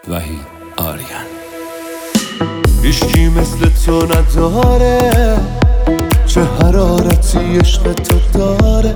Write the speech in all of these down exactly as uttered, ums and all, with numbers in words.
وحید آریان. هیچکی مثل تو نداره، چه حرارتی عشق تو داره.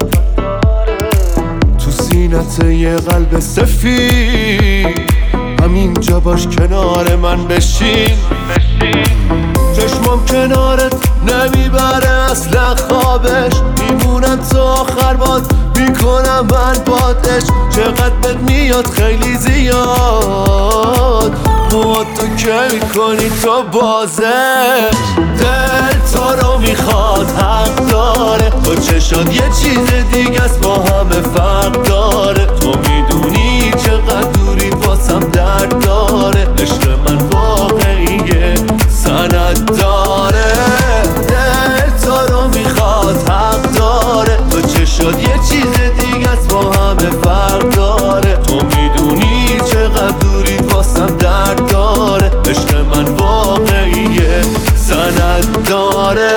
تو سینت یه قلب سفید، همینجا باش کنار من بشین. چشمام کنارت نمیبره اصلا خوابش، میمونم تا آخر باد میکنم من بادش. چقدر بد میاد خیلی زیاد، مواد تو که میکنی تو بازش. دل تو رو میخواد حق داره، با چشات یه چیز دیگه است با همه فرق داره. تو میدونی چقدر دوری واسم درد داره، عشق من واقعیه سند داره. دل تو رو میخواد حق داره، با چشات یه چیز دیگه است با همه فرق داره. تو میدونی چقدر دوری واسم درد داره، عشق من واقعیه سند داره.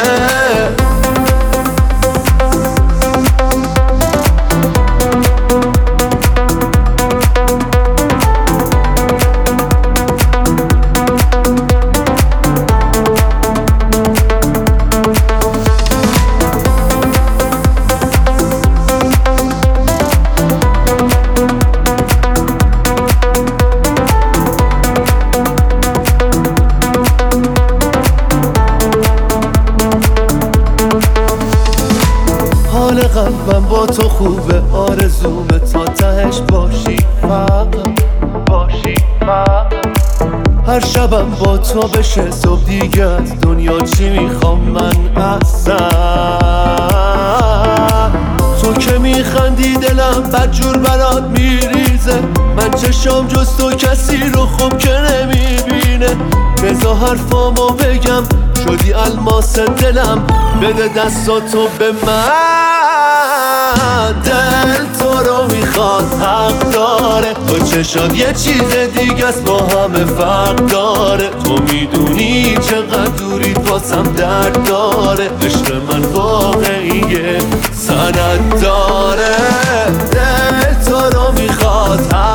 حال قلبم با تو خوبه، آرزومه تا تهش باشی فقط باشی فقط. هر شبم با تو بشه صبح دیگه، از دنیا چی میخوام من اصلا. تو که میخندی دلم بدجور برات میریزه، من چشام جز تو کسی رو خوب که نمیبینه. بذار حرفامو بگم شدی الماس دلم، بده دستاتو به من. دل تو رو میخواد حق داره، با چشات یه چیز دیگه است با همه فرق داره. تو میدونی چقدر دوری واسم درد داره، عشق من واقعیه سند داره. دل تو رو میخواد حق